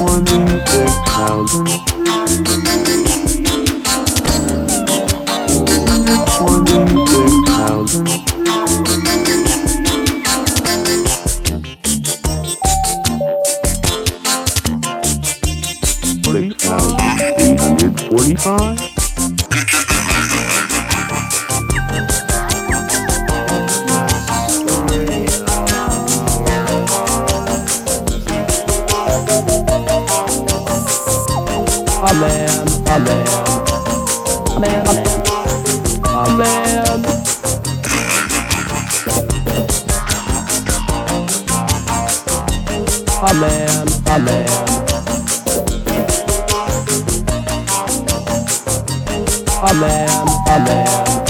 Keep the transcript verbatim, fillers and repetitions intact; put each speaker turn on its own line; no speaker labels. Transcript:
twenty-six thousand, twenty-six thousand, six thousand three hundred forty-five,
Amen, amen, amen, amen, amen, amen, amen, amen, amen.